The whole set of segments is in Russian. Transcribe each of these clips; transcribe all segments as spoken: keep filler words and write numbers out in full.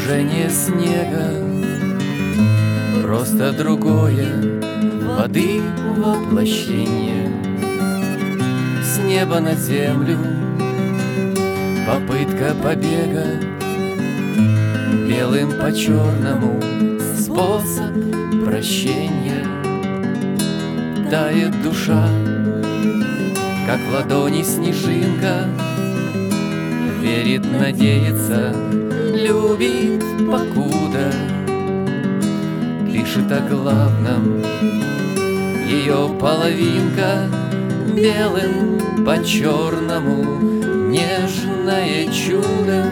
Кружение снега, просто другое воды воплощение. С неба на землю попытка побега, белым по черному способ прощения. Тает душа, как в ладони снежинка, верит, надеется, любит покуда. Пишет о главном ее половинка, белым по черному нежное чудо.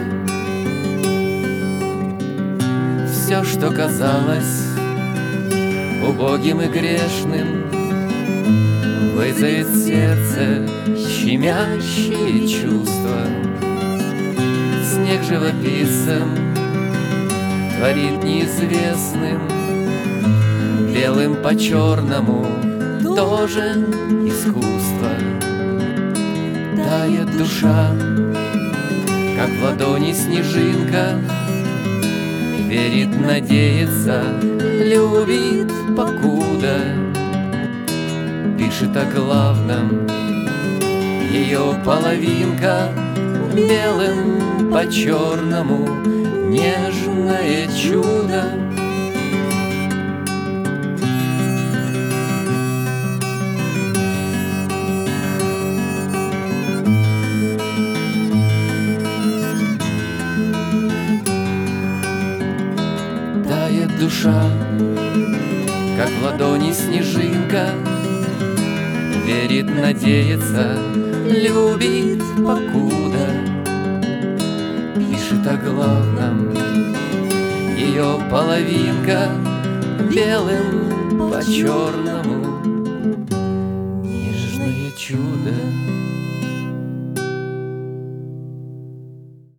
Все, что казалось убогим и грешным, вызовет в сердце щемящие чувства. Снег живописцем творит неизвестным, белым по черному тоже искусство. Тает душа, как в ладони снежинка, верит, надеется, любит покуда. Пишет о главном ее половинка, белым по черному нежное чудо. Тает душа, как в ладони снежинка, верит, надеется, любит покуда. Пишет о главном ее половинка, белым по черному нежное чудо.